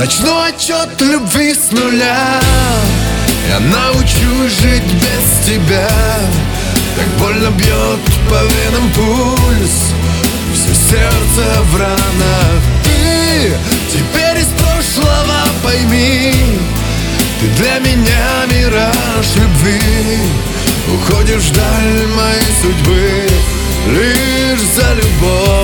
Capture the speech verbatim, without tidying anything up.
Начну отчет любви с нуля. Я научусь жить без тебя. Так больно бьет по венам пульс, все сердце в ранах. Ты теперь из прошлого пойми, ты для меня мираж любви. Уходишь вдаль моей судьбы лишь за любовь.